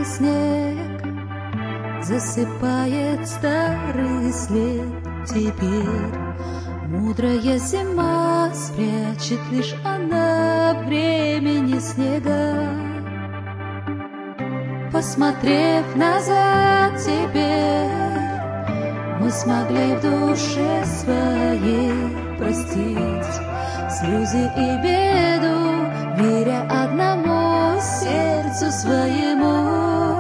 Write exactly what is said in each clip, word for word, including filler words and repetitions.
Белый снег засыпает старый след. Теперь мудрая зима спрячет лишь она времени снега. Посмотрев назад теперь, мы смогли в душе своей простить слезы и беду, веря одному сердцу своему.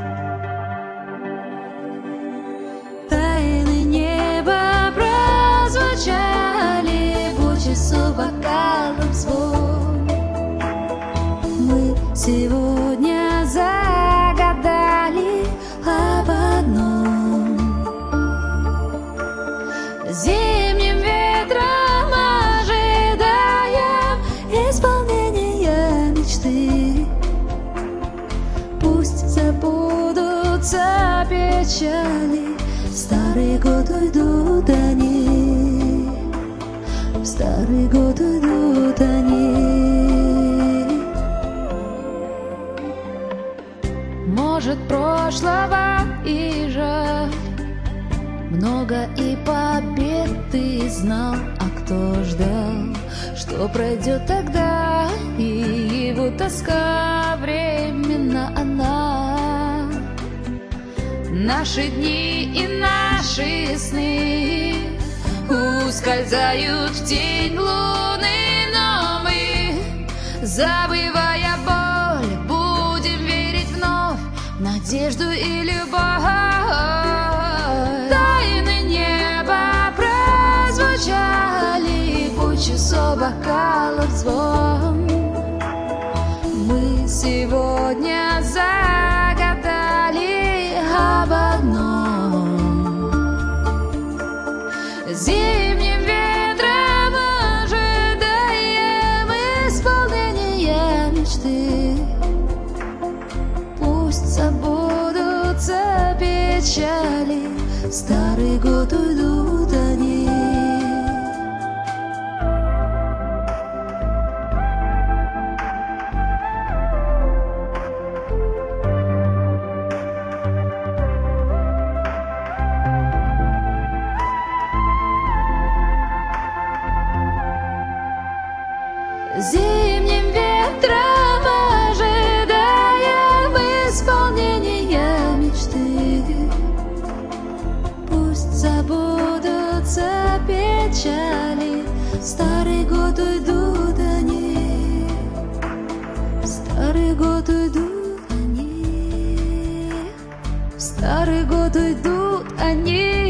Тайны неба прозвучали, в часу бокалом звон. Мы сегодня загадали об одном. Зимним ветром ожидаем исполнения мечты. Пусть забудутся печали, в старый год уйдут они, в старый год уйдут они. Может, прошлого и жаль, много и побед ты знал, а кто ждал, что пройдет тогда, и его тоска временно она. Наши дни и наши сны ускользают в тень луны, но мы, забывая боль, будем верить вновь в надежду и любовь. Часов бокалов звон. Мы сегодня загадали об одном. Зимним ветром ожидаем исполнения мечты. Пусть забудутся печали, в старый год уйдут они. Зимним ветром ожидаем исполнения мечты. Пусть забудутся печали, в старый год уйдут они, в старый год уйдут они, в старый год уйдут они.